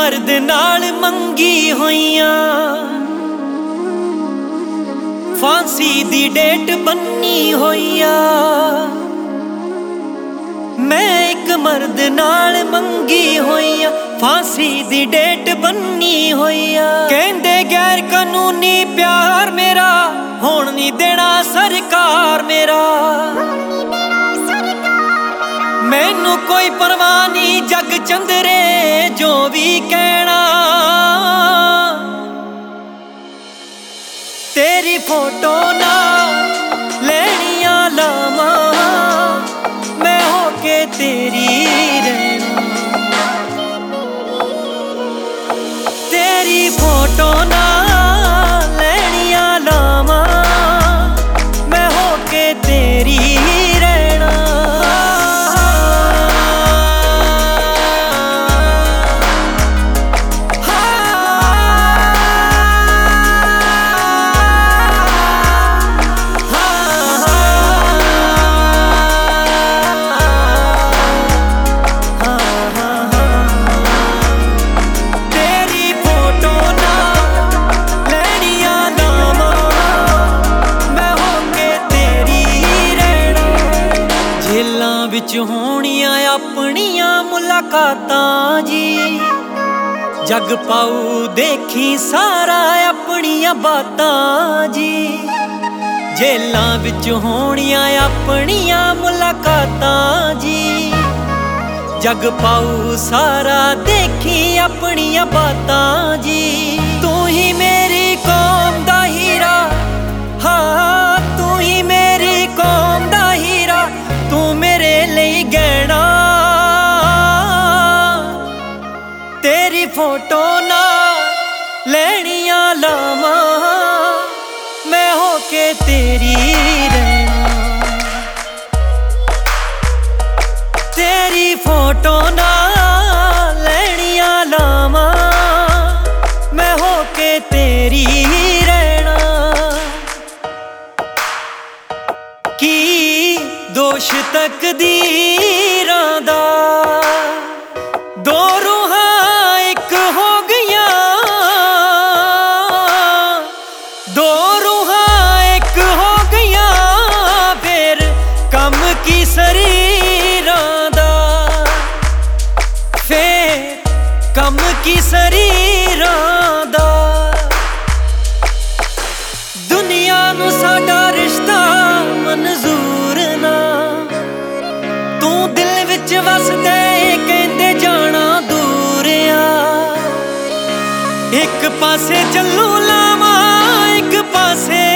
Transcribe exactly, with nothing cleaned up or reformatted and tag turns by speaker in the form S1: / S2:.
S1: मर्द नाल मंगी होइयां, फांसी दी डेट बन्नी होइया। मैं एक मर्द नाल मंगी होइया, फांसी दी डेट बन्नी होइया। कहंदे गैर कानूनी प्यार मेरा होण नहीं देना सरकार मेरा। मैनू कोई परवाह नहीं जग चंदरे जो भी कहना। तेरी फोटो ना लेनिया लामा, मैं होके तेरी रहना। तेरी फोटो ना लेनिया लामा, मैं होके तेरी रहना। जेलां विच होणियां अपनियां मुलाकातां जी, जग पाऊ देखी सारा अपनियां बातां जी। जेलां विच होणियां अपनियां मुलाकातां जी, जग पाऊ सारा देखी अपनियां बातां जी। तू ही मेरी कौम दा हीरा, हाँ तू ही मेरी कौम दा हीरा, तू मेरे लिए गहना। तेरी फोटो ना लेनिया लामा, मैं होके तेरी रहना। तेरी फोटो ना लेनिया लामा, मैं होके तेरी रहना। की दोष तकदीरां दा, दो रूहां एक हो गईयां, दो रूहां एक हो गईयां। फिर कम की शरीरां दा, फिर कम की शरीरां दा। दुनिया नू साडा रिश्ता मंजूर ना, तू दिल विच वसदे कहंदे जाना दूर आ। एक पासे चलू लावा एक पासे